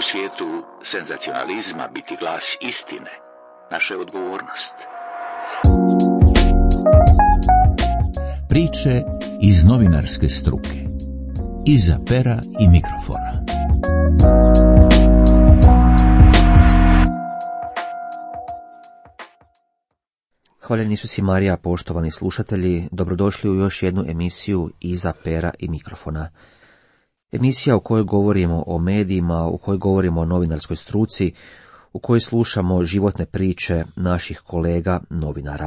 svijetu senzacionalizma biti glas istine, naša je odgovornost. Priče iz novinarske struke. Iza pera i mikrofona. Hvaljeni Isus i Marija, poštovani slušatelji, dobrodošli u još jednu emisiju Iza pera i mikrofona. Emisija u kojoj govorimo o medijima, u kojoj govorimo o novinarskoj struci, u kojoj slušamo životne priče naših kolega novinara.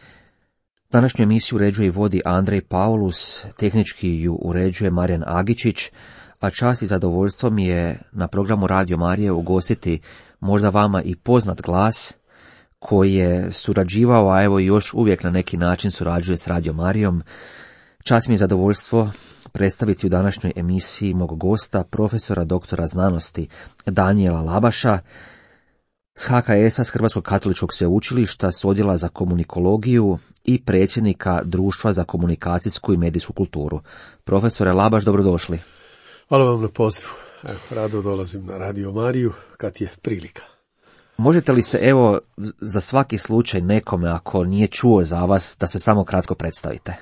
Današnju emisiju uređuje i vodi Andrej Paulus, tehnički ju uređuje Marijan Agičić, a čast i zadovoljstvo mi je na programu Radio Marije ugostiti možda vama i poznat glas koji je surađivao, a evo još uvijek na neki način surađuje s Radio Marijom. Čast mi je zadovoljstvo predstaviti u današnjoj emisiji mog gosta, profesora doktora znanosti Danijela Labaša, s HKS-a, s Hrvatskog katoličkog sveučilišta, s odjela za komunikologiju i predsjednika Društva za komunikacijsku i medijsku kulturu. Profesore Labaš, dobrodošli. Hvala vam na pozivu. Evo, rado dolazim na Radio Mariju kad je prilika. Možete li se, evo, za svaki slučaj nekome, ako nije čuo za vas, da se samo kratko predstavite?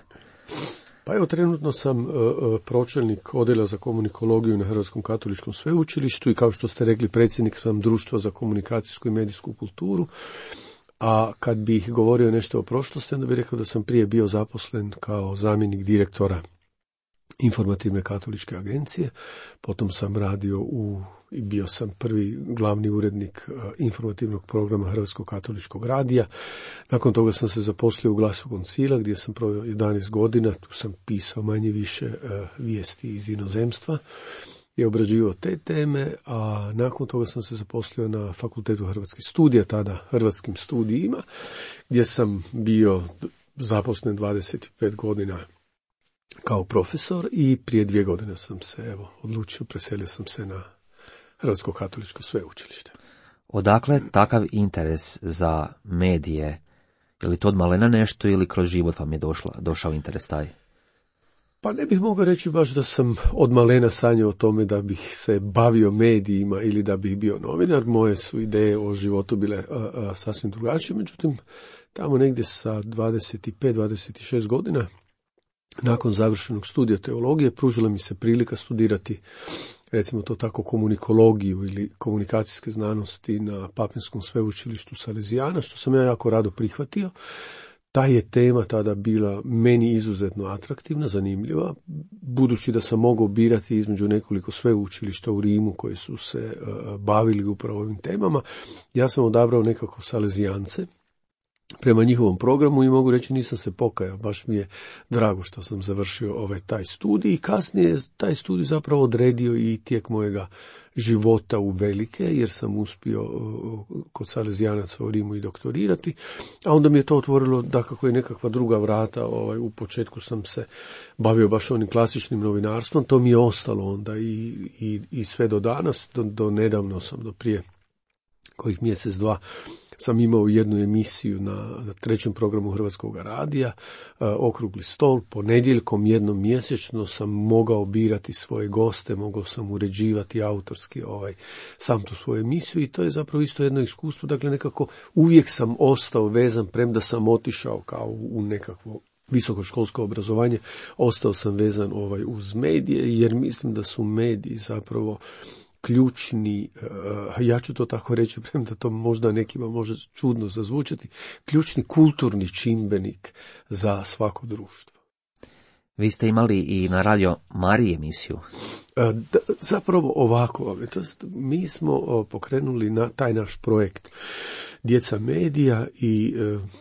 Pa evo, trenutno sam pročelnik odjela za komunikologiju na Hrvatskom katoličkom sveučilištu i kao što ste rekli, predsjednik sam Društva za komunikacijsku i medijsku kulturu. A kad bih govorio nešto o prošlosti, onda bih rekao da sam prije bio zaposlen kao zamjenik direktora Informativne katoličke agencije, potom sam radio i bio sam prvi glavni urednik informativnog programa Hrvatskog katoličkog radija. Nakon toga sam se zaposlio u Glasu Koncila gdje sam proveo 11 godina, tu sam pisao manje više vijesti iz inozemstva i obrađivao te teme, a nakon toga sam se zaposlio na Fakultetu hrvatskih studija, tada Hrvatskim studijima, gdje sam bio zaposlen 25 godina kao profesor i prije 2 godine sam se odlučio, preselio sam se na Hrvatsko katoličko sveučilište. Odakle takav interes za medije? Je li to od malena nešto ili kroz život vam je došao interes taj? Pa ne bih mogao reći baš da sam od malena sanjao o tome da bih se bavio medijima ili da bih bio novinar. Moje su ideje o životu bile sasvim drugačije, međutim tamo negdje sa 25-26 godina nakon završenog studija teologije pružila mi se prilika studirati, recimo to tako, komunikologiju ili komunikacijske znanosti na Papinskom sveučilištu Salezijana, što sam ja jako rado prihvatio. Ta je tema tada bila meni izuzetno atraktivna, zanimljiva, budući da sam mogao birati između nekoliko sveučilišta u Rimu koji su se bavili upravo ovim temama. Ja sam odabrao nekako Salezijance prema njihovom programu i mogu reći nisam se pokajao, baš mi je drago što sam završio taj studij i kasnije taj studij zapravo odredio i tijek mojega života u velike, jer sam uspio kod Salezijanaca u Rimu i doktorirati, a onda mi je to otvorilo dakako i nekakva druga vrata. U početku sam se bavio baš onim klasičnim novinarstvom, to mi je ostalo onda i sve do danas, do nedavno sam, do prije kojih mjesec, dva, sam imao jednu emisiju na 3. programu Hrvatskog radija, Okrugli stol, ponedjeljkom jednom mjesečno sam mogao birati svoje goste, mogao sam uređivati autorski sam tu svoju emisiju i to je zapravo isto jedno iskustvo, dakle nekako uvijek sam ostao vezan, premda sam otišao kao u nekakvo visokoškolsko obrazovanje, ostao sam vezan uz medije, jer mislim da su mediji zapravo ključni, ja ću to tako reći, premda to možda nekima može čudno zazvučati, ključni kulturni čimbenik za svako društvo. Vi ste imali i na Radio Mariji emisiju. Zapravo ovako, mi smo pokrenuli na taj naš projekt Djeca medija i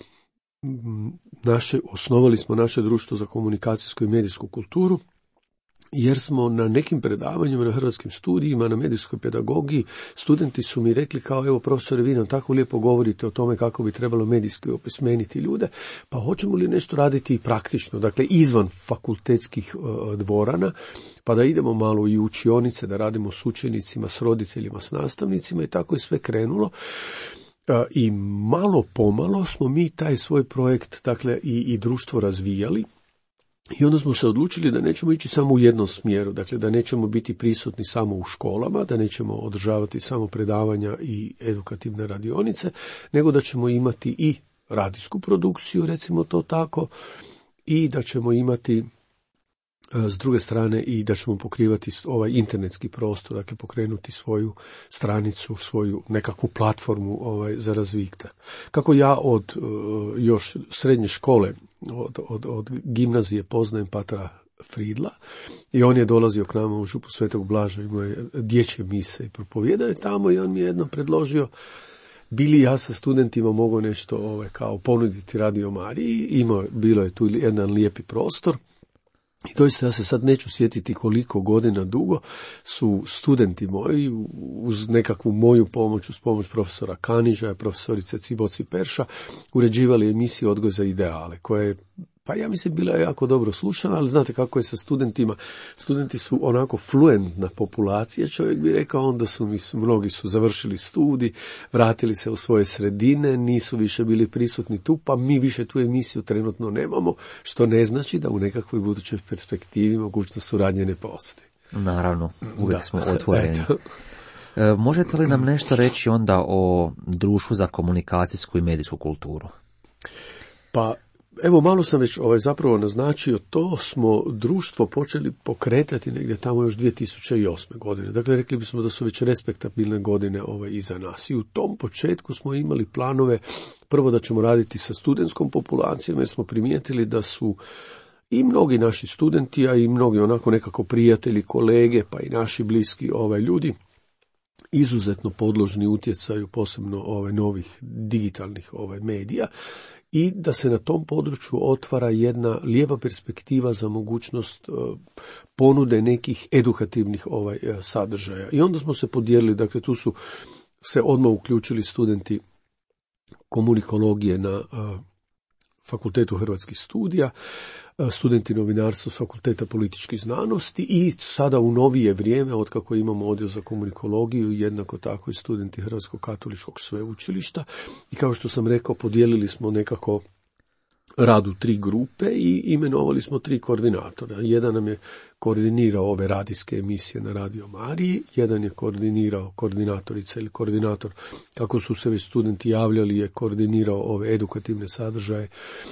osnovali smo naše društvo za komunikacijsku i medijsku kulturu, jer smo na nekim predavanjima na hrvatskim studijima, na medijskoj pedagogiji, studenti su mi rekli kao, evo profesore, vi nam tako lijepo govorite o tome kako bi trebalo medijski opismeniti ljude, pa hoćemo li nešto raditi i praktično, dakle izvan fakultetskih dvorana, pa da idemo malo i u učionice, da radimo s učenicima, s roditeljima, s nastavnicima i tako je sve krenulo. I malo pomalo smo mi taj svoj projekt, dakle i društvo razvijali. I onda smo se odlučili da nećemo ići samo u jednom smjeru, dakle da nećemo biti prisutni samo u školama, da nećemo održavati samo predavanja i edukativne radionice, nego da ćemo imati i radijsku produkciju, recimo to tako, i da ćemo imati s druge strane i da ćemo pokrivati ovaj internetski prostor, dakle pokrenuti svoju stranicu, svoju nekakvu platformu za razvitak. Kako ja od još srednje škole, od gimnazije poznajem patra Fridla i on je dolazio k nama u župu Svetog Blaža, imao je dječje mise i propovijedao je tamo i on mi je jednom predložio bili ja sa studentima mogu nešto kao ponuditi Radio Mariji, bilo je tu jedan lijepi prostor. I doista ja se sad neću sjetiti koliko godina dugo su studenti moji uz nekakvu moju pomoć, uz pomoć profesora Kaniža, profesorice Ciboci Perša, uređivali emisiju Odgoj za ideale, koja je, pa ja mislim, bila je jako dobro slušana, ali znate kako je sa studentima. Studenti su onako fluentna populacija, čovjek bi rekao, onda mnogi su završili studij, vratili se u svoje sredine, nisu više bili prisutni tu, pa mi više tu emisiju trenutno nemamo, što ne znači da u nekakvoj budućoj perspektivi mogućnost suradnje ne postoji. Naravno, uvijek smo otvoreni. Možete li nam nešto reći onda o Društvu za komunikacijsku i medijsku kulturu? Pa, evo, malo sam već zapravo naznačio, to smo društvo počeli pokretati negdje tamo još 2008. godine. Dakle, rekli bismo da su već respektabilne godine iza nas. I u tom početku smo imali planove, prvo da ćemo raditi sa studentskom populacijom, jer smo primijetili da su i mnogi naši studenti, a i mnogi onako nekako prijatelji, kolege, pa i naši bliski ljudi, izuzetno podložni utjecaju, posebno novih digitalnih medija, i da se na tom području otvara jedna lijepa perspektiva za mogućnost ponude nekih edukativnih sadržaja. I onda smo se podijelili, dakle tu su se odmah uključili studenti komunikologije na Fakultetu hrvatskih studija, studenti novinarstva s Fakulteta političkih znanosti i sada u novije vrijeme, otkako imamo odjel za komunikologiju, jednako tako i studenti Hrvatskog katoličkog sveučilišta. I kao što sam rekao, podijelili smo nekako rad u 3 grupe i imenovali smo 3 koordinatora. Jedan nam je koordinirao ove radijske emisije na Radio Mariji, jedan je koordinirao, koordinatorica ili koordinator, kako su se već studenti javljali, je koordinirao ove edukativne sadržaje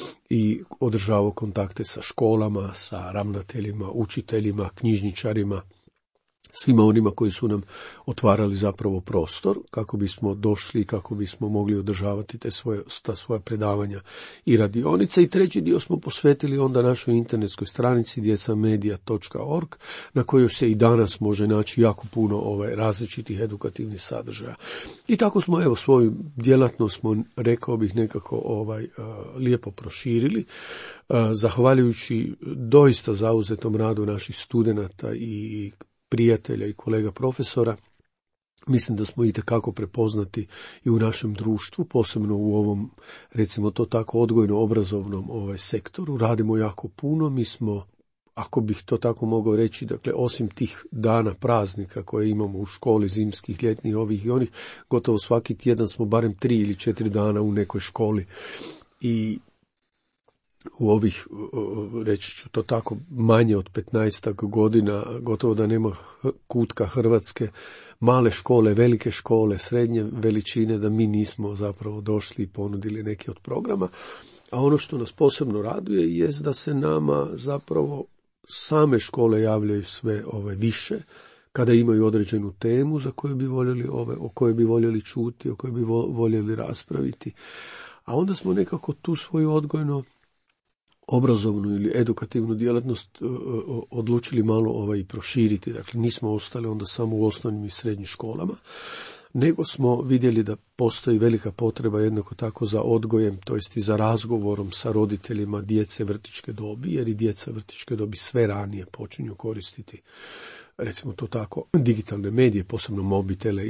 i održavao kontakte sa školama, sa ravnateljima, učiteljima, knjižničarima, svima onima koji su nam otvarali zapravo prostor kako bismo došli i kako bismo mogli održavati ta svoja predavanja i radionice. I treći dio smo posvetili onda našoj internetskoj stranici djecamedia.org, na kojoj se i danas može naći jako puno različitih edukativnih sadržaja. I tako smo svoju djelatnost, rekao bih, nekako lijepo proširili, zahvaljujući doista zauzetom radu naših studenata i prijatelja i kolega profesora. Mislim da smo itekako prepoznati i u našem društvu, posebno u ovom, recimo to tako, odgojno-obrazovnom sektoru. Radimo jako puno, mi smo, ako bih to tako mogao reći, dakle, osim tih dana praznika koje imamo u školi, zimskih, ljetnih, ovih i onih, gotovo svaki tjedan smo barem 3 ili 4 dana u nekoj školi. I u ovih, reći ću to tako, manje od 15 godina, gotovo da nema kutka Hrvatske, male škole, velike škole, srednje veličine, da mi nismo zapravo došli i ponudili neki od programa. A ono što nas posebno raduje jest da se nama zapravo same škole javljaju sve više, kada imaju određenu temu za koju bi voljeli, o kojoj bi voljeli čuti, o kojoj bi voljeli raspraviti. A onda smo nekako tu svoju odgojno obrazovnu ili edukativnu djelatnost odlučili malo i proširiti. Dakle, nismo ostali onda samo u osnovnim i srednjim školama, nego smo vidjeli da postoji velika potreba jednako tako za odgojem, to jest i za razgovorom sa roditeljima djece vrtićke dobi, jer i djeca vrtićke dobi sve ranije počinju koristiti, recimo to tako, digitalne medije, posebno mobitele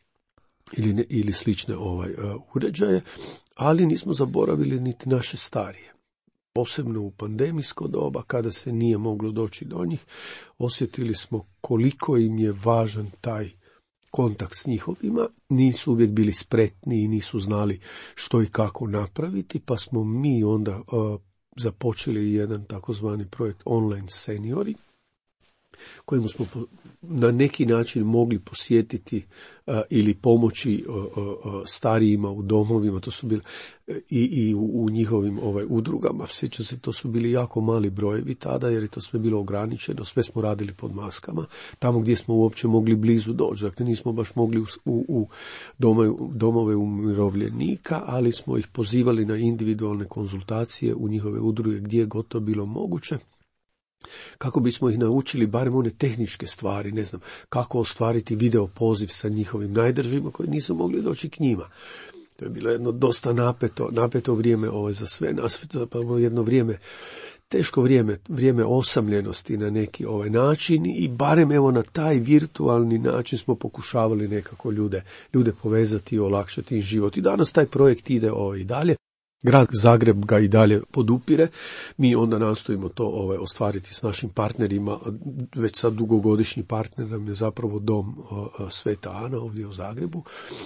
ili slične uređaje, ali nismo zaboravili niti naše starije. Posebno u pandemijsko doba, kada se nije moglo doći do njih, osjetili smo koliko im je važan taj kontakt s njihovima. Nisu uvijek bili spretni i nisu znali što i kako napraviti, pa smo mi onda započeli jedan takozvani projekt Online seniori, kojemu smo na neki način mogli posjetiti ili pomoći starijima u domovima, to su bili i u njihovim udrugama. Sjećam se, to su bili jako mali brojevi tada, jer je to sve bilo ograničeno, sve smo radili pod maskama, tamo gdje smo uopće mogli blizu doći. Dakle, nismo baš mogli u domove umirovljenika, ali smo ih pozivali na individualne konzultacije u njihove udruge gdje je gotovo bilo moguće, kako bismo ih naučili barem one tehničke stvari, ne znam, kako ostvariti video poziv sa njihovim najdržima koji nisu mogli doći k njima. To je bilo jedno dosta napeto vrijeme za sve nas, pa jedno vrijeme, teško vrijeme osamljenosti na neki način, i barem na taj virtualni način smo pokušavali nekako ljude povezati i olakšati im život. I danas taj projekt ide i dalje. Grad Zagreb ga i dalje podupire. Mi onda nastojimo to ostvariti s našim partnerima. Već sad dugogodišnji partner nam je zapravo dom Sveta Ana ovdje u Zagrebu.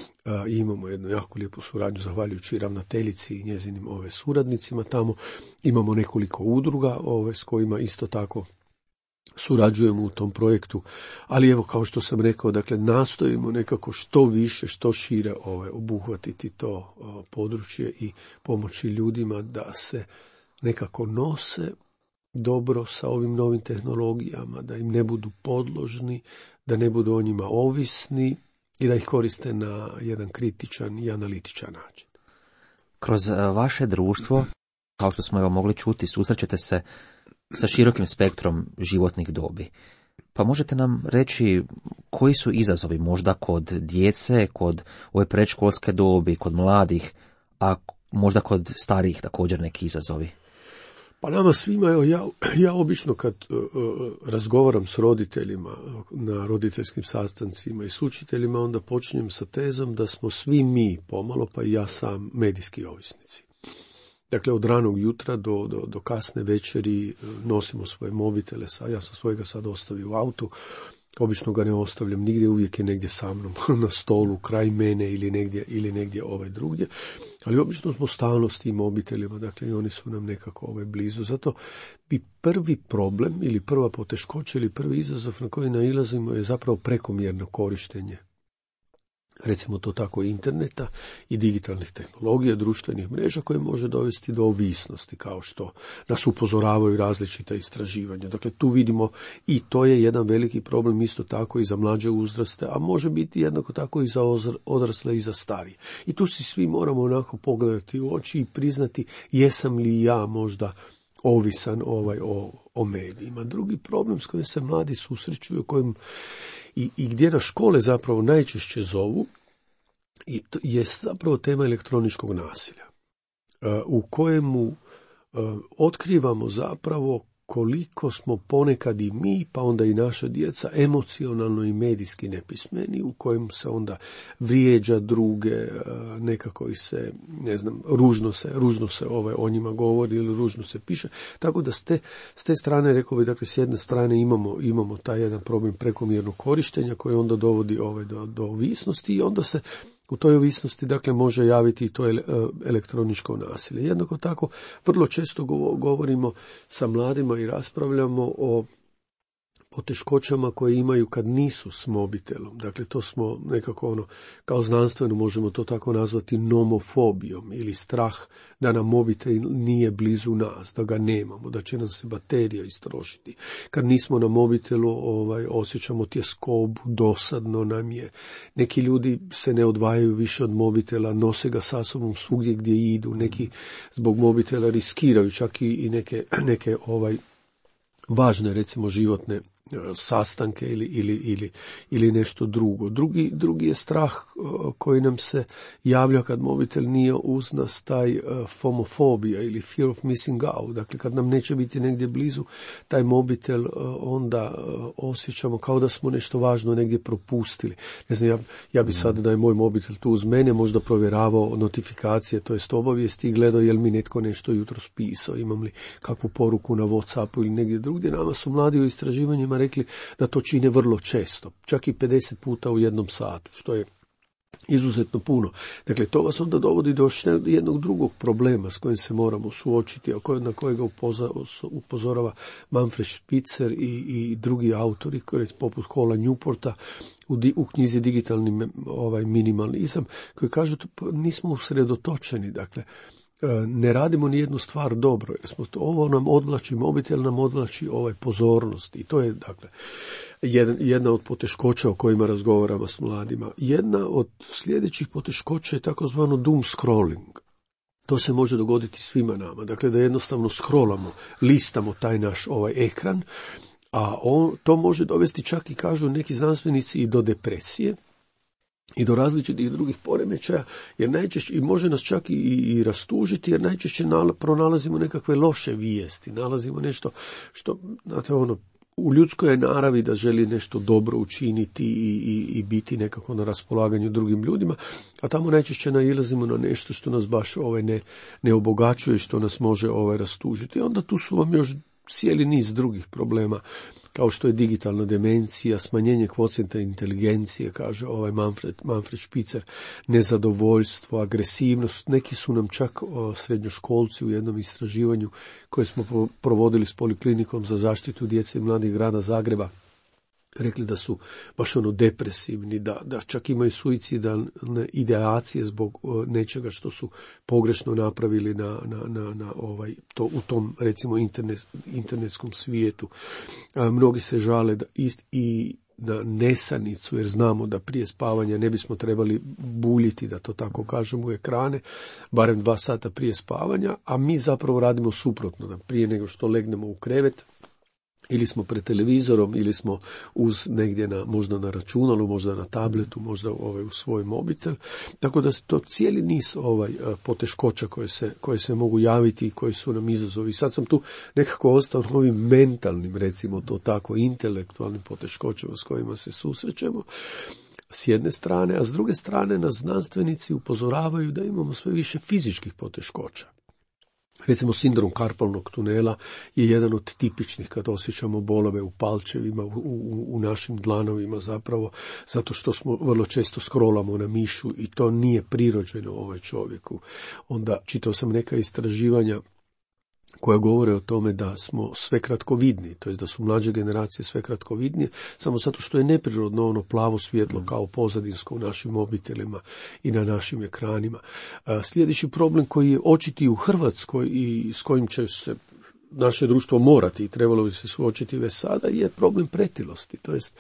I imamo jednu jako lijepu suradnju zahvaljujući ravnateljici i njezinim suradnicima tamo. Imamo nekoliko udruga s kojima isto tako surađujemo u tom projektu, ali evo, kao što sam rekao, dakle, nastojimo nekako što više, što šire obuhvatiti to područje i pomoći ljudima da se nekako nose dobro sa ovim novim tehnologijama, da im ne budu podložni, da ne budu o njima ovisni i da ih koriste na jedan kritičan i analitičan način. Kroz vaše društvo, kao što smo mogli čuti, susrećete se sa širokim spektrom životnih dobi. Pa možete nam reći koji su izazovi možda kod djece, kod ove predškolske dobi, kod mladih, a možda kod starijih također neki izazovi? Pa nama svima, ja obično kad razgovaram s roditeljima na roditeljskim sastancima i s učiteljima, onda počinjem sa tezom da smo svi mi pomalo, pa i ja sam, medijski ovisnici. Dakle, od ranog jutra do kasne večeri nosimo svoje mobitele. Ja sam svojega sad ostavio u autu. Obično ga ne ostavljam nigdje, uvijek je negdje sa mnom, na stolu, kraj mene ili negdje drugdje. Ali obično smo stalno s tim mobitelima, dakle i oni su nam nekako blizu. Zato bi prvi problem ili prva poteškoća ili prvi izazov na koji nailazimo je zapravo prekomjerno korištenje, recimo to tako, interneta i digitalnih tehnologija, društvenih mreža, koje može dovesti do ovisnosti, kao što nas upozoravaju različita istraživanja. Dakle, tu vidimo, i to je jedan veliki problem isto tako i za mlađe uzraste, a može biti jednako tako i za odrasle i za starije. I tu si svi moramo onako pogledati u oči i priznati, jesam li ja možda ovisan o medijima. Drugi problem s kojim se mladi susreću, o kojem i gdje nas škole zapravo najčešće zovu, je zapravo tema elektroničkog nasilja, u kojemu otkrivamo zapravo koliko smo ponekad i mi, pa onda i naša djeca, emocionalno i medijski nepismeni, u kojem se onda vrijeđa druge, nekako i se, ne znam, ružno se o njima govori ili ružno se piše. Tako da s te strane, rekao bih, dakle, s jedne strane imamo taj jedan problem prekomjernog korištenja koji onda dovodi do ovisnosti, i onda se u toj ovisnosti, dakle, može javiti i to elektroničko nasilje. Jednako tako, vrlo često govorimo sa mladima i raspravljamo o poteškoćama koje imaju kad nisu s mobitelom. Dakle, to smo nekako kao znanstveno možemo to tako nazvati nomofobijom, ili strah da nam mobitel nije blizu nas, da ga nemamo, da će nam se baterija istrošiti. Kad nismo na mobitelu, osjećamo tjeskobu, dosadno nam je. Neki ljudi se ne odvajaju više od mobitela, nose ga sa sobom svugdje gdje idu. Neki zbog mobitela riskiraju čak i neke važne, recimo, životne sastanke ili nešto drugo. Drugi je strah koji nam se javlja kad mobitel nije uz nas, taj fomofobija ili fear of missing out. Dakle, kad nam neće biti negdje blizu taj mobitel, onda osjećamo kao da smo nešto važno negdje propustili. Ne znam, ja bi sad, da je moj mobitel tu uz mene, možda provjeravao notifikacije, to jest obavijesti, i gledao je li mi netko nešto jutros pisao, imam li kakvu poruku na WhatsAppu ili negdje drugdje. Nama su mladi u istraživanjima rekli da to čine vrlo često, čak i 50 puta u jednom satu, što je izuzetno puno. Dakle, to vas onda dovodi do jednog drugog problema s kojim se moramo suočiti, na kojega upozorava Manfred Spitzer i drugi autori, poput Hala Newporta, u knjizi Digitalni minimalizam, koji kažu nismo usredotočeni, dakle, ne radimo ni jednu stvar dobro, jer ovo nam odvlači, mobitel nam odvlači pozornost, i to je, dakle, jedna od poteškoća o kojima razgovaramo s mladima. Jedna od sljedećih poteškoća je takozvano doom scrolling. To se može dogoditi svima nama, dakle da jednostavno scrollamo, listamo taj naš ekran, a to može dovesti čak i, kažu neki znanstvenici, i do depresije i do različitih drugih poremećaja, jer najčešće, i može nas čak i rastužiti, jer najčešće pronalazimo nekakve loše vijesti, nalazimo nešto što, znate, u ljudskoj je naravi da želi nešto dobro učiniti i biti nekako na raspolaganju drugim ljudima, a tamo najčešće nailazimo na nešto što nas baš ne obogaćuje, što nas može rastužiti. I onda tu su vam još cijeli niz drugih problema, kao što je digitalna demencija, smanjenje kvocijenta inteligencije, kaže Manfred Spitzer, nezadovoljstvo, agresivnost. Neki su nam čak srednjoškolci u jednom istraživanju koje smo provodili s Poliklinikom za zaštitu djece i mladih grada Zagreba rekli da su baš depresivni, da čak imaju suicidalne ideacije zbog nečega što su pogrešno napravili u tom, recimo, internetskom svijetu. Mnogi se žale i na nesanicu, jer znamo da prije spavanja ne bismo trebali buljiti, da to tako kažemo, u ekrane, barem 2 sata prije spavanja, a mi zapravo radimo suprotno, da prije nego što legnemo u krevet, ili smo pred televizorom, ili smo uz negdje možda na računalu, možda na tabletu, možda u svoj mobitel. Tako da to cijeli niz poteškoća koje se mogu javiti i koji su nam izazovi. Sad sam tu nekako ostao ovim mentalnim, recimo to tako, intelektualnim poteškoćama s kojima se susrećemo s jedne strane, a s druge strane nas znanstvenici upozoravaju da imamo sve više fizičkih poteškoća. Recimo, sindrom karpalnog tunela je jedan od tipičnih, kad osjećamo bolove u palčevima, u našim dlanovima zapravo, zato što smo vrlo često scrollamo na mišu i to nije prirođeno čovjeku. Onda čitao sam neka istraživanja koja govore o tome da smo sve kratkovidni, to jest da su mlađe generacije sve kratkovidnije, samo zato što je neprirodno plavo svjetlo kao pozadinsko u našim mobitelima i na našim ekranima. Sljedeći problem koji je očiti u Hrvatskoj i s kojim će se naše društvo morati i trebalo bi se suočiti već sada je problem pretilosti, to jest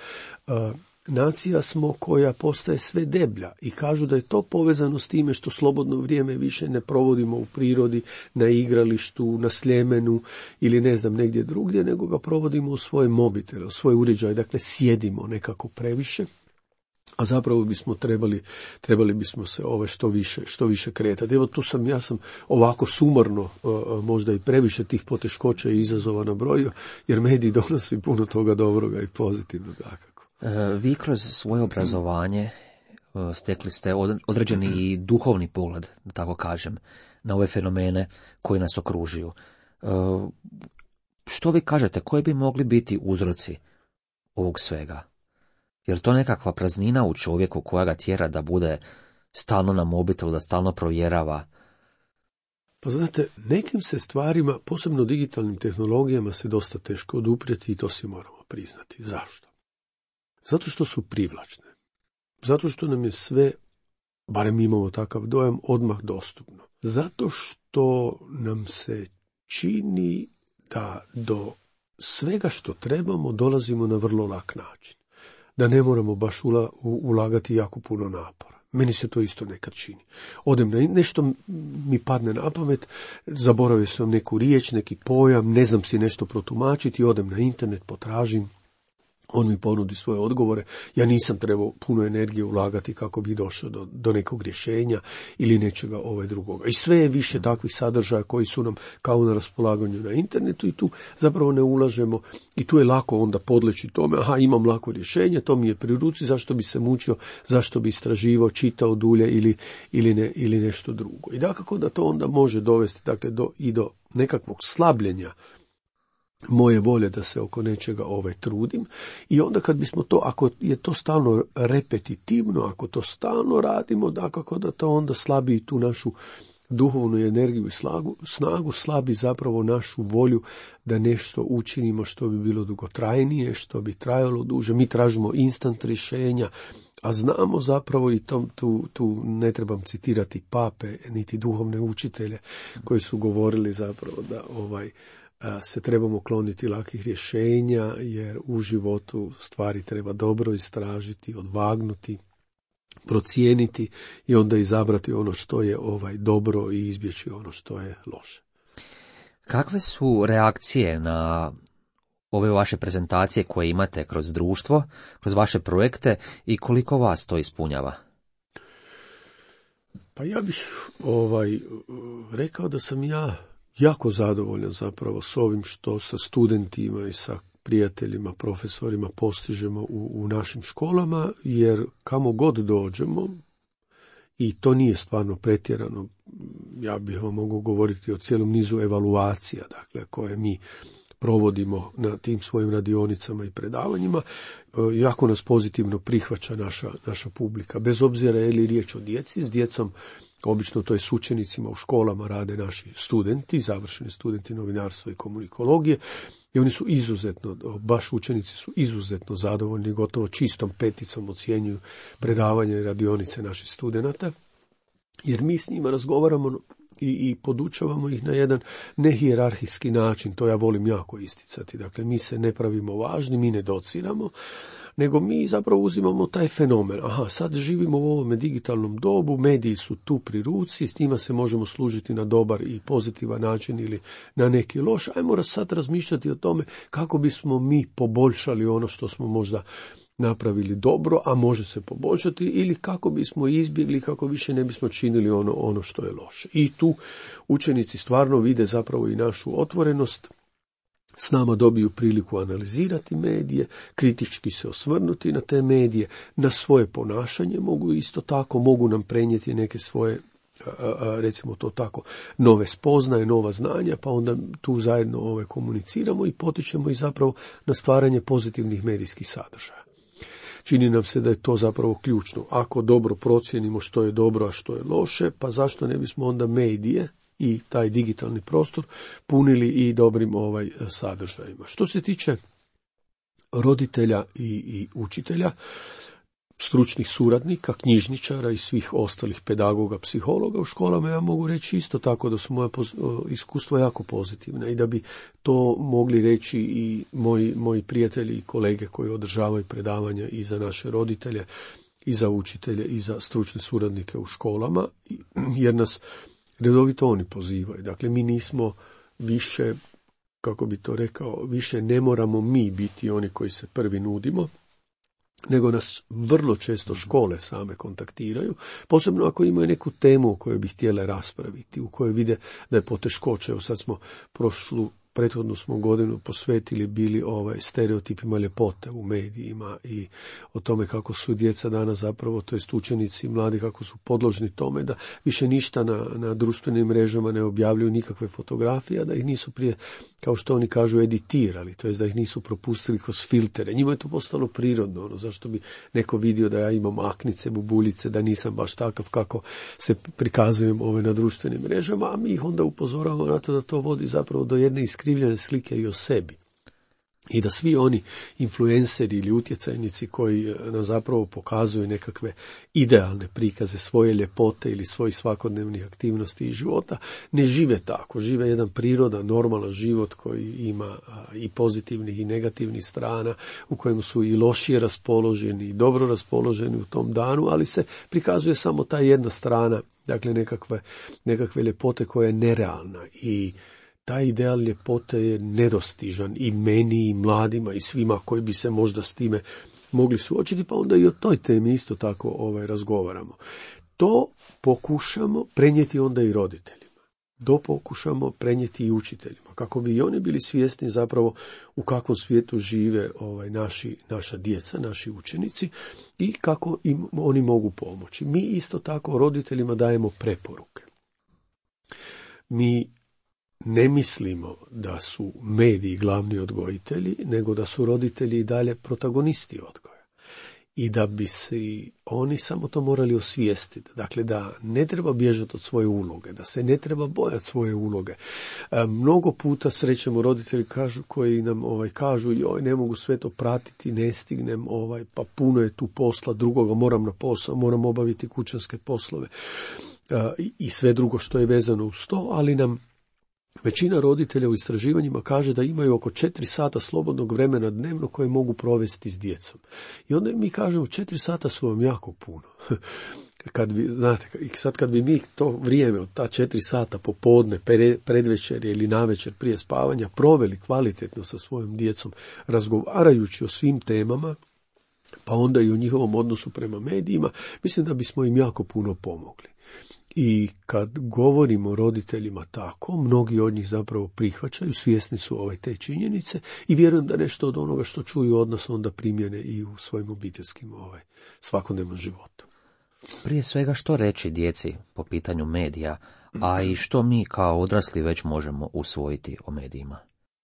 nacija smo koja postaje sve deblja i kažu da je to povezano s time što slobodno vrijeme više ne provodimo u prirodi, na igralištu, na Sljemenu ili ne znam negdje drugdje, nego ga provodimo u svoje mobitele, u svoje uređaje, dakle sjedimo nekako previše, a zapravo bismo trebali bismo se što više kretati. Evo tu ja sam ovako sumarno možda i previše tih poteškoća i izazova nabrojio, jer mediji donosi puno toga dobroga i pozitivnog. Vi kroz svoje obrazovanje stekli ste određeni duhovni pogled, da tako kažem, na ove fenomene koji nas okružuju. Što vi kažete, koji bi mogli biti uzroci ovog svega? Jer to nekakva praznina u čovjeku koja ga tjera da bude stalno na mobitelu, da stalno provjerava? Pa znate, nekim se stvarima, posebno digitalnim tehnologijama, se dosta teško oduprijeti i to si moramo priznati. Zašto? Zato što su privlačne. Zato što nam je sve, barem imamo takav dojam, odmah dostupno. Zato što nam se čini da do svega što trebamo dolazimo na vrlo lak način. Da ne moramo baš ulagati jako puno napora. Meni se to isto nekad čini. Odem na nešto, mi padne na pamet, zaboravio sam neku riječ, neki pojam, ne znam si nešto protumačiti, odem na internet, potražim, on mi ponudi svoje odgovore, ja nisam trebao puno energije ulagati kako bi došao do nekog rješenja ili nečega drugoga. I sve je više takvih sadržaja koji su nam kao na raspolaganju na internetu i tu zapravo ne ulažemo i tu je lako onda podleći tome, imam lako rješenje, to mi je pri ruci, zašto bi se mučio, zašto bi istraživao, čitao dulje ili nešto drugo. I dakako da to onda može dovesti do nekakvog slabljenja moje volje da se oko nečega trudim. I onda kad bismo to, ako je to stalno repetitivno, ako to stalno radimo, dakako da to onda slabi tu našu duhovnu energiju i snagu, slabi zapravo našu volju da nešto učinimo što bi bilo dugotrajnije, što bi trajalo duže. Mi tražimo instant rješenja, a znamo zapravo, i tu ne trebam citirati pape, niti duhovne učitelje koji su govorili zapravo da se trebamo kloniti lakih rješenja, jer u životu stvari treba dobro istražiti, odvagnuti, procijeniti i onda izabrati ono što je dobro i izbjeći ono što je loše. Kakve su reakcije na ove vaše prezentacije koje imate kroz društvo, kroz vaše projekte i koliko vas to ispunjava? Pa ja bih rekao da sam ja jako zadovoljan zapravo s ovim što sa studentima i sa prijateljima, profesorima postižemo u našim školama, jer kamo god dođemo, i to nije stvarno pretjerano, ja bih vam mogao govoriti o cijelom nizu evaluacija, dakle, koje mi provodimo na tim svojim radionicama i predavanjima, jako nas pozitivno prihvaća naša publika, bez obzira je li riječ o djeci. S djecom, obično to je s učenicima u školama, rade naši studenti, završeni studenti novinarstva i komunikologije, i oni su izuzetno, baš učenici su izuzetno zadovoljni, gotovo čistom 5 ocjenjuju predavanje i radionice naših studenata, jer mi s njima razgovaramo i podučavamo ih na jedan nehijerarhijski način. To ja volim jako isticati. Dakle, mi se ne pravimo važni, mi ne dociramo, nego mi zapravo uzimamo taj fenomen. Aha, sad živimo u ovome digitalnom dobu, mediji su tu pri ruci, s njima se možemo služiti na dobar i pozitivan način ili na neki loš. Ajmo sad razmišljati o tome kako bismo mi poboljšali ono što smo možda napravili dobro, a može se poboljšati, ili kako bismo izbjegli, kako više ne bismo činili ono što je loše. I tu učenici stvarno vide zapravo i našu otvorenost, s nama dobiju priliku analizirati medije, kritički se osvrnuti na te medije, na svoje ponašanje mogu nam prenijeti neke svoje, recimo to tako, nove spoznaje, nova znanja, pa onda tu zajedno komuniciramo i potičemo i zapravo na stvaranje pozitivnih medijskih sadržaja. Čini nam se da je to zapravo ključno. Ako dobro procijenimo što je dobro, a što je loše, pa zašto ne bismo onda medije i taj digitalni prostor punili i dobrim sadržajima. Što se tiče roditelja i učitelja, stručnih suradnika, knjižničara i svih ostalih pedagoga, psihologa u školama, ja mogu reći isto tako da su moja iskustva jako pozitivna i da bi to mogli reći i moji prijatelji i kolege koji održavaju predavanja i za naše roditelje, i za učitelje, i za stručne suradnike u školama, jer nas redovito oni pozivaju. Dakle, mi nismo više, kako bi to rekao, više ne moramo mi biti oni koji se prvi nudimo, nego nas vrlo često škole same kontaktiraju, posebno ako imaju neku temu o kojoj bi htjele raspraviti, u kojoj vide da je poteškoće. Evo sad smo prethodnu smo godinu posvetili bili stereotipima ljepote u medijima i o tome kako su djeca danas zapravo, to jest učenici mladi, kako su podložni tome da više ništa na društvenim mrežama ne objavljuju, nikakve fotografije, da ih nisu prije, kao što oni kažu, editirali, to jest da ih nisu propustili kroz filtere. Njima je to postalo prirodno, zašto bi neko vidio da ja imam aknice, bubuljice, da nisam baš takav kako se prikazujem na društvenim mrežama, a mi ih onda upozoravamo na to da to vodi zapravo do jedne iskrivljene slike i o sebi. I da svi oni influenceri ili utjecajnici koji nam zapravo pokazuju nekakve idealne prikaze svoje ljepote ili svojih svakodnevnih aktivnosti i života, ne žive tako. Žive jedan prirodan, normalan život koji ima i pozitivnih i negativnih strana, u kojem su i lošije raspoloženi i dobro raspoloženi u tom danu, ali se prikazuje samo ta jedna strana, dakle nekakve ljepote koja je nerealna, i taj ideal ljepote je nedostižan i meni i mladima i svima koji bi se možda s time mogli suočiti, pa onda i o toj temi isto tako razgovaramo. To pokušamo prenijeti onda i roditeljima. To pokušamo prenijeti i učiteljima, kako bi i oni bili svjesni zapravo u kakvom svijetu žive naša djeca, naši učenici i kako im oni mogu pomoći. Mi isto tako roditeljima dajemo preporuke. Mi ne mislimo da su mediji glavni odgojitelji, nego da su roditelji i dalje protagonisti odgoja. I da bi se oni samo to morali osvijestiti. Dakle, da ne treba bježati od svoje uloge, da se ne treba bojati svoje uloge. Mnogo puta srećemo roditelji koji nam kažu joj, ne mogu sve to pratiti, ne stignem, pa puno je tu posla drugoga, moram na posao, moram obaviti kućanske poslove i sve drugo što je vezano uz to, ali nam većina roditelja u istraživanjima kaže da imaju oko 4 sata slobodnog vremena dnevno koje mogu provesti s djecom. I onda mi kažemo 4 sata su vam jako puno. Kad bi mi to vrijeme od ta 4 sata popodne, predvečer ili navečer prije spavanja proveli kvalitetno sa svojom djecom, razgovarajući o svim temama, pa onda i o njihovom odnosu prema medijima, mislim da bismo im jako puno pomogli. I kad govorimo roditeljima tako, mnogi od njih zapravo prihvaćaju, svjesni su te činjenice i vjerujem da nešto od onoga što čuju od nas onda primjene i u svojim obiteljskim svakodnevnom životu. Prije svega što reći djeci po pitanju medija, a i što mi kao odrasli već možemo usvojiti o medijima?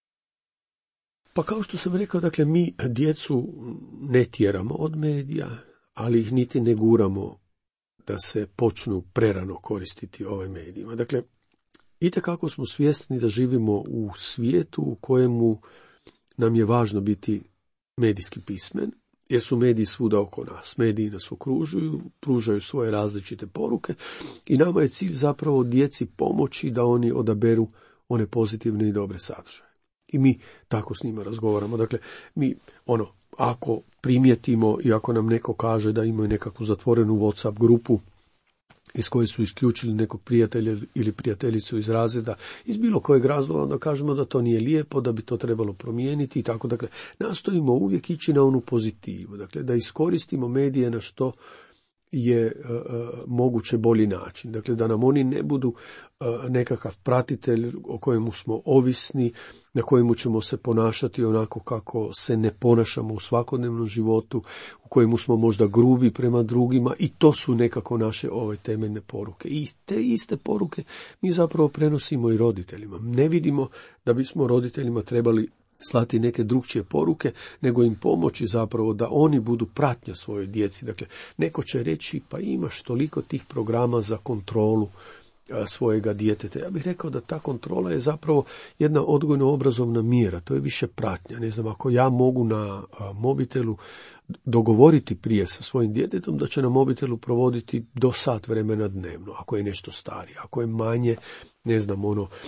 Pa kao što sam rekao, dakle, mi djecu ne tjeramo od medija, ali ih niti ne guramo da se počnu prerano koristiti medijima. Dakle, itekako smo svjesni da živimo u svijetu u kojemu nam je važno biti medijski pismen, jer su mediji svuda oko nas. Mediji nas okružuju, pružaju svoje različite poruke i nama je cilj zapravo djeci pomoći da oni odaberu one pozitivne i dobre sadržaje. I mi tako s njima razgovaramo. Dakle, mi ako primijetimo i ako nam neko kaže da imaju nekakvu zatvorenu WhatsApp grupu iz koje su isključili nekog prijatelja ili prijateljicu iz razreda, iz bilo kojeg razloga, onda kažemo da to nije lijepo, da bi to trebalo promijeniti i tako. Dakle, nastojimo uvijek ići na onu pozitivu. Dakle, da iskoristimo medije na što je moguće bolji način. Dakle, da nam oni ne budu nekakav pratitelj o kojemu smo ovisni, na kojemu ćemo se ponašati onako kako se ne ponašamo u svakodnevnom životu, u kojemu smo možda grubi prema drugima i to su nekako naše temeljne poruke. I te iste poruke mi zapravo prenosimo i roditeljima. Ne vidimo da bismo roditeljima trebali slati neke drugčije poruke, nego im pomoći zapravo da oni budu pratnja svojoj djeci. Dakle, neko će reći pa imaš toliko tih programa za kontrolu svojega djeteta. Ja bih rekao da ta kontrola je zapravo jedna odgojno-obrazovna mjera, to je više pratnja. Ne znam, ako ja mogu na mobitelu dogovoriti prije sa svojim djetetom da će na mobitelu provoditi do sat vremena dnevno, ako je nešto starije, ako je manje, ne znam,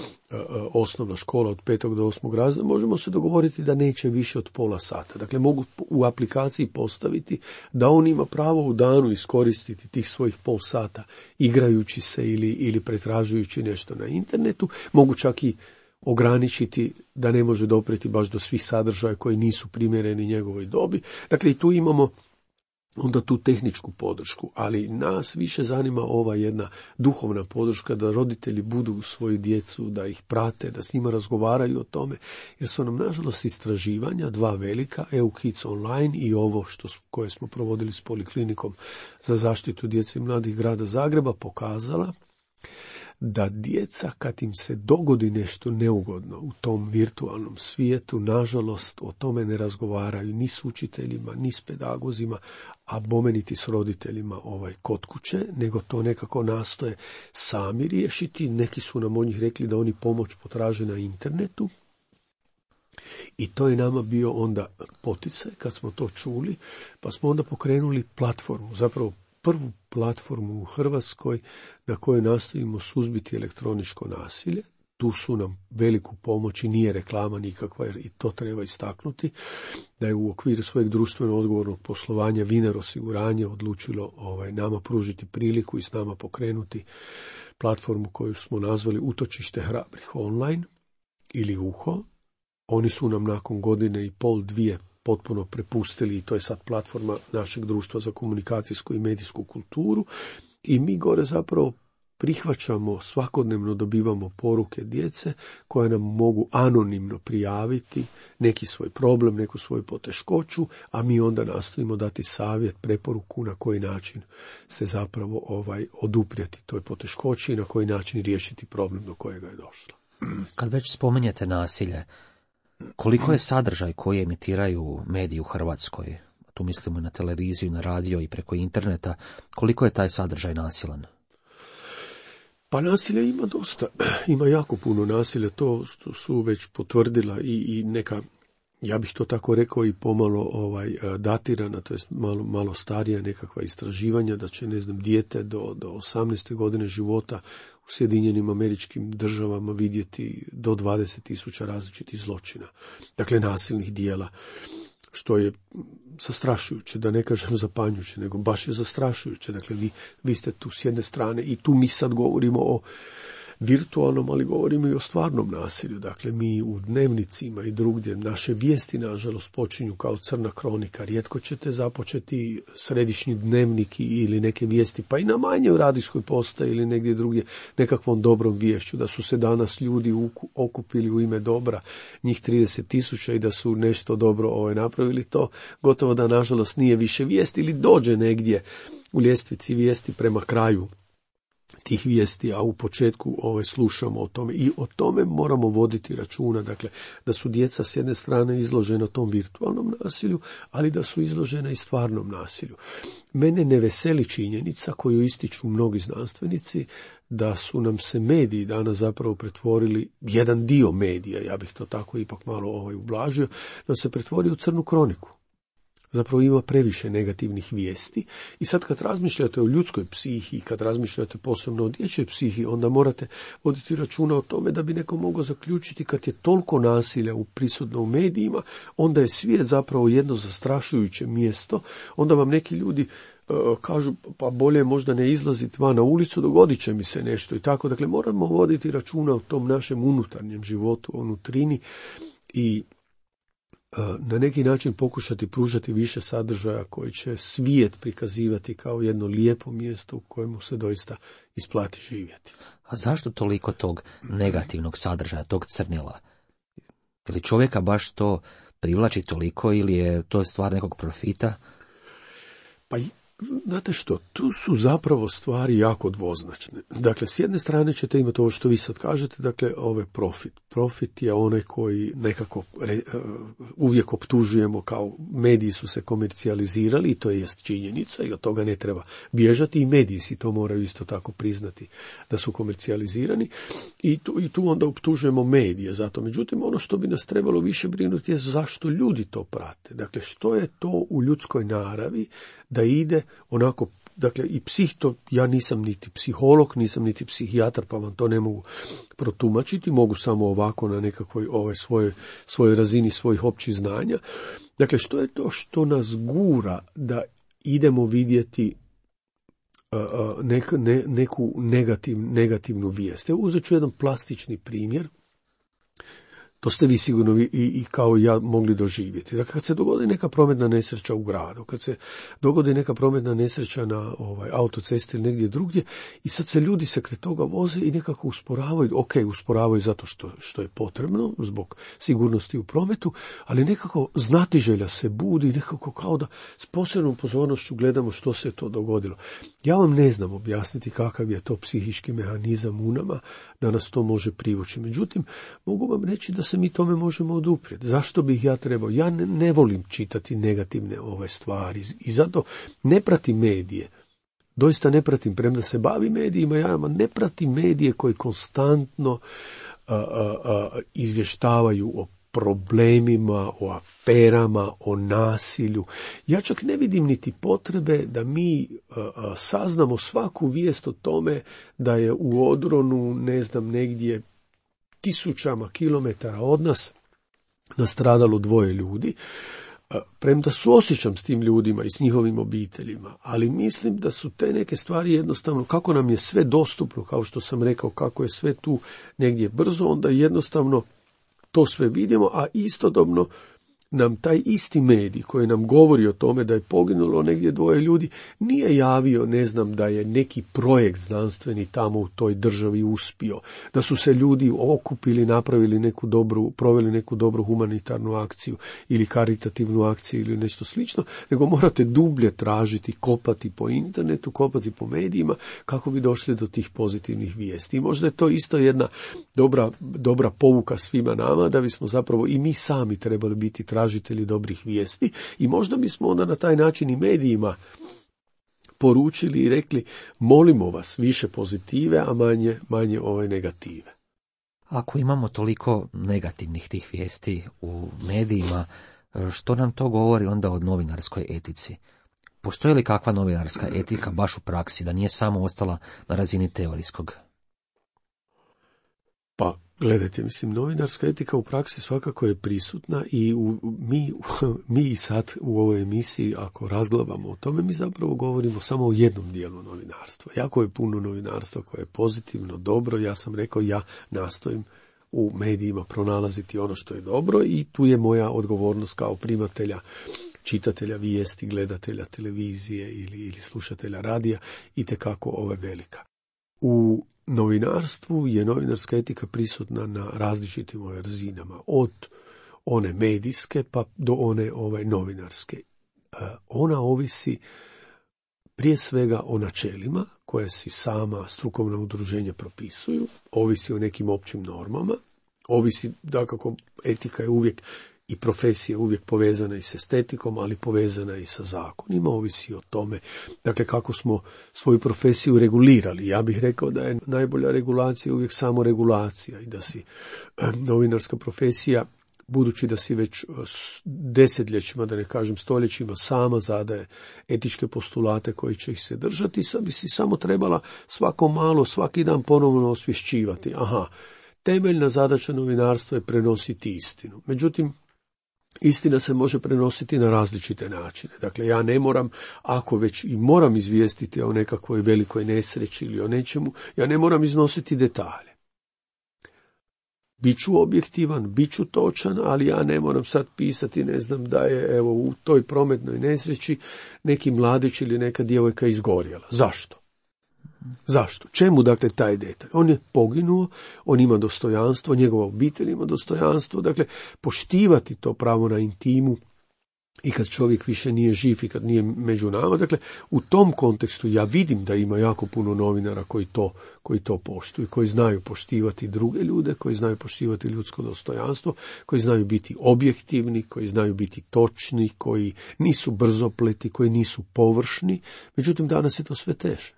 osnovna škola od 5. do 8. razreda, možemo se dogovoriti da neće više od pola sata. Dakle, mogu u aplikaciji postaviti da on ima pravo u danu iskoristiti tih svojih pol sata igrajući se ili pretražujući nešto na internetu. Mogu čak i ograničiti da ne može dopreti baš do svih sadržaja koji nisu primjereni njegovoj dobi. Dakle, i tu imamo onda tu tehničku podršku, ali nas više zanima ova jedna duhovna podrška, da roditelji budu u svoju djecu, da ih prate, da s njima razgovaraju o tome, jer su nam nažalost istraživanja, 2 velika, EU Kids Online i ovo koje smo provodili s Poliklinikom za zaštitu djece i mladih grada Zagreba, pokazala da djeca, kad im se dogodi nešto neugodno u tom virtualnom svijetu, nažalost o tome ne razgovaraju ni s učiteljima, ni s pedagozima, a bome niti s roditeljima kod kuće, nego to nekako nastoje sami riješiti. Neki su nam od njih rekli da oni pomoć potraže na internetu. I to je nama bio onda poticaj kad smo to čuli, pa smo onda pokrenuli platformu, zapravo prvu platformu u Hrvatskoj na kojoj nastojimo suzbiti elektroničko nasilje. Tu su nam veliku pomoć i nije reklama nikakva, jer i to treba istaknuti, da je u okviru svojeg društveno odgovornog poslovanja Viner osiguranje odlučilo nama pružiti priliku i s nama pokrenuti platformu koju smo nazvali Utočište hrabrih online ili UHO. Oni su nam nakon 1,5, 2 potpuno prepustili i to je sad platforma našeg društva za komunikacijsku i medijsku kulturu i mi gore zapravo prihvaćamo, svakodnevno dobivamo poruke djece koje nam mogu anonimno prijaviti neki svoj problem, neku svoju poteškoću, a mi onda nastojimo dati savjet, preporuku na koji način se zapravo oduprijeti toj poteškoći i na koji način riješiti problem do kojega je došlo. Kad već spominjete nasilje, koliko je sadržaj koji emitiraju mediji u Hrvatskoj, tu mislimo i na televiziju, na radio i preko interneta, koliko je taj sadržaj nasilan? Pa nasilja ima dosta, ima jako puno nasilja, to su već potvrdila i neka, ja bih to tako rekao, i pomalo datirana, to jest malo starija nekakva istraživanja, da će, dijete do 18. godine života u Sjedinjenim Američkim Državama vidjeti do 20.000 različitih zločina, dakle nasilnih dijela, što je zastrašujuće, da ne kažem zapanjujuće, nego baš je zastrašujuće. Dakle, vi ste tu s jedne strane i tu mi sad govorimo o virtualnom, ali govorimo i o stvarnom nasilju. Dakle, mi u dnevnicima i drugdje, naše vijesti, nažalost, počinju kao crna kronika. Rijetko ćete započeti središnji dnevnik ili neke vijesti, pa i na manjoj radijskoj postaji ili negdje drugdje, nekakvom dobrom viješću, da su se danas ljudi okupili u ime dobra, njih 30.000 i da su nešto dobro napravili. To gotovo da, nažalost, nije više vijest ili dođe negdje u ljestvici vijesti prema kraju tih vijesti, a u početku slušamo o tome i o tome moramo voditi računa, dakle, da su djeca s jedne strane izložena tom virtualnom nasilju, ali da su izložena i stvarnom nasilju. Mene ne veseli činjenica koju ističu mnogi znanstvenici, da su nam se mediji danas zapravo pretvorili, jedan dio medija, ja bih to tako ipak malo ublažio, da se pretvori u crnu kroniku. Zapravo ima previše negativnih vijesti i sad kad razmišljate o ljudskoj psihi, kad razmišljate posebno o dječjoj psihi, onda morate voditi računa o tome da bi neko mogao zaključiti kad je toliko nasilja prisutno u medijima, onda je svijet zapravo jedno zastrašujuće mjesto, onda vam neki ljudi kažu pa bolje možda ne izlaziti van na ulicu, dogodit će mi se nešto i tako. Dakle, moramo voditi računa o tom našem unutarnjem životu, o nutrini i na neki način pokušati pružati više sadržaja koji će svijet prikazivati kao jedno lijepo mjesto u kojemu se doista isplati živjeti. A zašto toliko tog negativnog sadržaja, tog crnila? Je li čovjeka baš to privlači toliko ili je to stvar nekog profita? Pa znate što, tu su zapravo stvari jako dvoznačne. Dakle, s jedne strane ćete imati ovo što vi sad kažete, dakle, profit. Profit je onaj koji nekako uvijek optužujemo kao mediji su se komercijalizirali i to je činjenica i od toga ne treba bježati i mediji si to moraju isto tako priznati da su komercijalizirani i tu onda optužujemo medije zato. Međutim, ono što bi nas trebalo više brinuti je zašto ljudi to prate. Dakle, što je to u ljudskoj naravi da ide onako, dakle, i ja nisam niti psiholog, nisam niti psihijatar, pa vam to ne mogu protumačiti, mogu samo ovako na nekakvoj svojoj razini svojih općih znanja. Dakle, što je to što nas gura da idemo vidjeti neku negativnu vijest? Evo, uzet ću jedan plastični primjer. To ste vi sigurno i kao ja mogli doživjeti. Dakle, kad se dogodi neka prometna nesreća u gradu, kad se dogodi neka prometna nesreća na autocesti ili negdje drugdje i sad se ljudi se kraj toga voze i nekako usporavaju, usporavaju zato što je potrebno, zbog sigurnosti u prometu, ali nekako znatiželja se budi i nekako kao da s posebnom pozornošću gledamo što se to dogodilo. Ja vam ne znam objasniti kakav je to psihički mehanizam u nama da nas to može privući. Međutim, mogu vam reći da se mi tome možemo oduprijeti. Zašto bih ja trebao? Ja ne volim čitati negativne stvari i zato ne pratim medije. Doista ne pratim, premda se bavi medijima, ja ne pratim medije koji konstantno izvještavaju o problemima, o aferama, o nasilju. Ja čak ne vidim niti potrebe da mi saznamo svaku vijest o tome da je u odronu, negdje 1000 kilometara od nas nastradalo 2 ljudi. Premda suosjećam s tim ljudima i s njihovim obiteljima, ali mislim da su te neke stvari jednostavno, kako nam je sve dostupno, kao što sam rekao, kako je sve tu negdje brzo, onda jednostavno to sve vidimo, a istodobno nam taj isti medij koji nam govori o tome da je poginulo negdje 2 ljudi, nije javio, ne znam, da je neki projekt znanstveni tamo u toj državi uspio, da su se ljudi okupili, proveli neku dobru humanitarnu akciju ili karitativnu akciju ili nešto slično, nego morate dublje tražiti, kopati po internetu, kopati po medijima kako bi došli do tih pozitivnih vijesti. I možda je to isto jedna dobra pouka svima nama, da bismo zapravo i mi sami trebali biti tražitelji dobrih vijesti i možda bismo onda na taj način i medijima poručili i rekli: molimo vas više pozitive, a manje ove negative. Ako imamo toliko negativnih tih vijesti u medijima, što nam to govori onda o novinarskoj etici? Postoji li kakva novinarska etika baš u praksi, da nije samo ostala na razini teorijskog? Pa, gledajte, novinarska etika u praksi svakako je prisutna i mi sad u ovoj emisiji, ako razglabamo o tome, mi zapravo govorimo samo o jednom dijelu novinarstva. Jako je puno novinarstva koje je pozitivno, dobro. Ja sam rekao, ja nastojim u medijima pronalaziti ono što je dobro i tu je moja odgovornost kao primatelja, čitatelja vijesti, gledatelja televizije ili slušatelja radija itekako velika. U novinarstvu je novinarska etika prisutna na različitim razinama, od one medijske pa do one novinarske. Ona ovisi prije svega o načelima koje si sama strukovna udruženja propisuju, ovisi o nekim općim normama, ovisi, dakako, etika je uvijek i profesija uvijek povezana i s estetikom, ali povezana i sa zakonima, ovisi o tome, dakle, kako smo svoju profesiju regulirali. Ja bih rekao da je najbolja regulacija uvijek samoregulacija i da si novinarska profesija, budući da si već desetljećima, da ne kažem stoljećima, sama zadaje etičke postulate koji će ih se držati, bi si samo trebala svaki dan ponovno osvješćivati. Temeljna zadaća novinarstva je prenositi istinu. Međutim, istina se može prenositi na različite načine. Dakle, ja ne moram, ako već i moram izvijestiti o nekakvoj velikoj nesreći ili o nečemu, ja ne moram iznositi detalje. Biću objektivan, biću točan, ali ja ne moram sad pisati, ne znam, da je u toj prometnoj nesreći neki mladić ili neka djevojka izgorjela. Zašto? Čemu, dakle, taj detalj? On je poginuo, on ima dostojanstvo, njegova obitelj ima dostojanstvo, dakle, poštivati to pravo na intimu i kad čovjek više nije živ i kad nije među nama. Dakle, u tom kontekstu ja vidim da ima jako puno novinara koji to poštuju, koji znaju poštivati druge ljude, koji znaju poštivati ljudsko dostojanstvo, koji znaju biti objektivni, koji znaju biti točni, koji nisu brzopleti, koji nisu površni. Međutim, danas je to sve teže.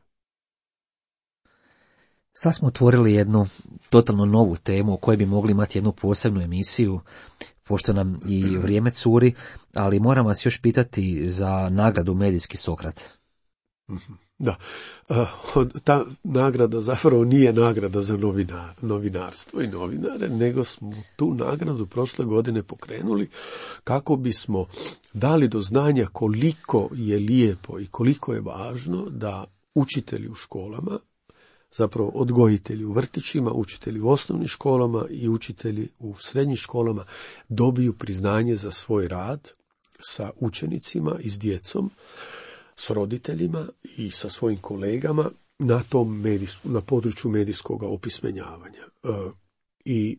Sad smo otvorili jednu totalno novu temu o kojoj bi mogli imati jednu posebnu emisiju, pošto nam i vrijeme curi, ali moram vas još pitati za nagradu Medijski Sokrat. Da, ta nagrada zapravo nije nagrada za novinarstvo i novinare, nego smo tu nagradu prošle godine pokrenuli kako bismo dali do znanja koliko je lijepo i koliko je važno da učitelji u školama, zapravo odgojitelji u vrtićima, učitelji u osnovnim školama i učitelji u srednjim školama dobiju priznanje za svoj rad sa učenicima i s djecom, s roditeljima i sa svojim kolegama na području medijskog opismenjavanja. I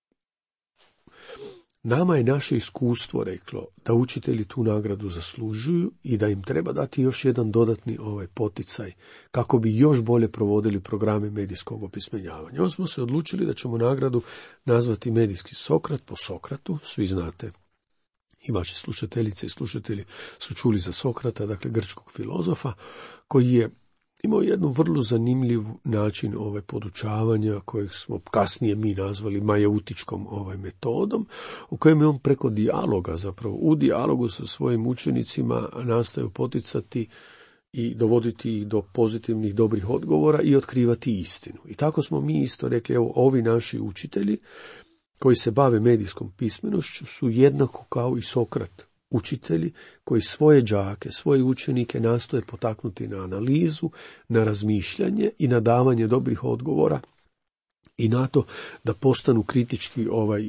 nama je naše iskustvo reklo da učitelji tu nagradu zaslužuju i da im treba dati još jedan dodatni poticaj kako bi još bolje provodili programe medijskog opismenjavanja. Onda smo se odlučili da ćemo nagradu nazvati Medijski Sokrat po Sokratu. Svi znate, i vaši slušateljice i slušatelji su čuli za Sokrata, dakle grčkog filozofa, koji je imao jednu vrlo zanimljiv način podučavanja kojeg smo kasnije mi nazvali majeutičkom metodom, u kojem je on preko dijaloga, zapravo u dijalogu sa svojim učenicima nastoji poticati i dovoditi ih do pozitivnih, dobrih odgovora i otkrivati istinu. I tako smo mi isto rekli, ovi naši učitelji koji se bave medijskom pismenošću su jednako kao i Sokrat, učitelji koji svoje đake, svoje učenike nastoje potaknuti na analizu, na razmišljanje i na davanje dobrih odgovora i na to da postanu kritički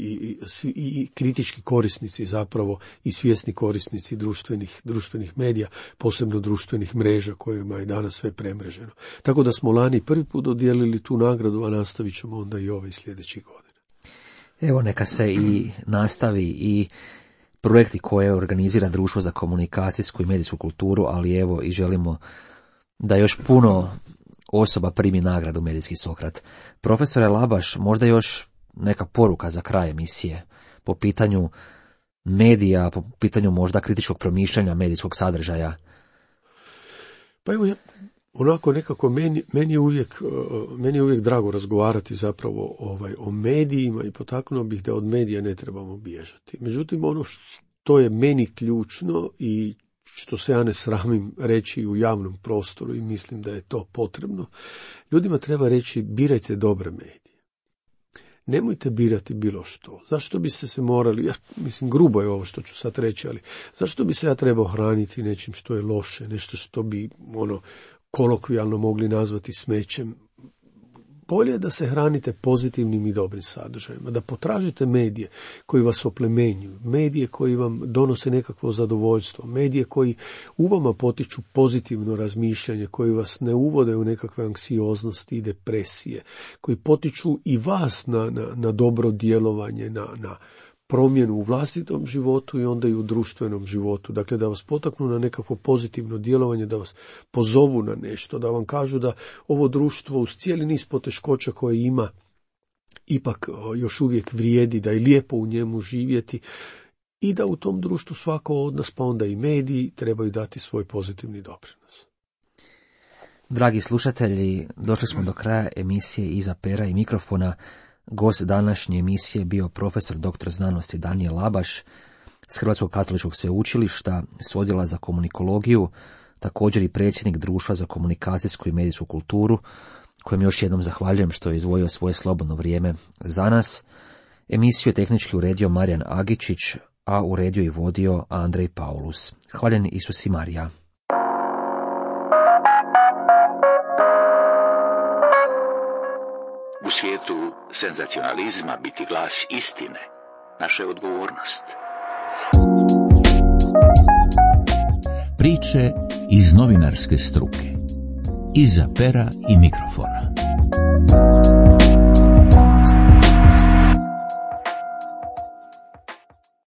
i kritički korisnici zapravo i svjesni korisnici društvenih medija, posebno društvenih mreža kojima je danas sve premreženo. Tako da smo lani prvi put dodijelili tu nagradu, a nastavit ćemo onda i ove sljedećih godina. Evo, neka se i nastavi i projekti koje organizira Društvo za komunikacijsku i medijsku kulturu, ali evo i želimo da još puno osoba primi nagradu Medijski Sokrat. Profesore Labaš, možda još neka poruka za kraj emisije po pitanju medija, po pitanju možda kritičkog promišljanja medijskog sadržaja? Pa evo, onako nekako meni je uvijek drago razgovarati zapravo o medijima i potaknuo bih da od medija ne trebamo bježati. Međutim, ono što je meni ključno i što se ja ne sramim reći u javnom prostoru i mislim da je to potrebno, ljudima treba reći birajte dobre medije. Nemojte birati bilo što. Zašto biste se morali, mislim grubo je ovo što ću sad reći, ali zašto bi se ja trebao hraniti nečim što je loše, nešto što bi kolokvijalno mogli nazvati smećem? Bolje je da se hranite pozitivnim i dobrim sadržajima, da potražite medije koji vas oplemenjuju, medije koji vam donose nekakvo zadovoljstvo, medije koji u vama potiču pozitivno razmišljanje, koji vas ne uvode u nekakve anksioznosti i depresije, koji potiču i vas na dobro djelovanje, na promjenu u vlastitom životu i onda i u društvenom životu. Dakle, da vas potaknu na nekakvo pozitivno djelovanje, da vas pozovu na nešto, da vam kažu da ovo društvo uz cijeli niz poteškoća koje ima ipak još uvijek vrijedi, da je lijepo u njemu živjeti i da u tom društvu svako od nas, pa onda i mediji, trebaju dati svoj pozitivni doprinos. Dragi slušatelji, došli smo do kraja emisije Iza pera i mikrofona. Gost današnje emisije bio profesor dr. znanosti Danijel Labaš s Hrvatskog katoličkog sveučilišta s odjela za komunikologiju, također i predsjednik Društva za komunikacijsku i medijsku kulturu, kojem još jednom zahvaljujem što je izdvojio svoje slobodno vrijeme za nas. Emisiju je tehnički uredio Marijan Agičić, a uredio i vodio Andrej Paulus. Hvaljen Isus i Marija. U svijetu senzacionalizma biti glas istine, naša je odgovornost. Priče iz novinarske struke. Iza pera i mikrofona.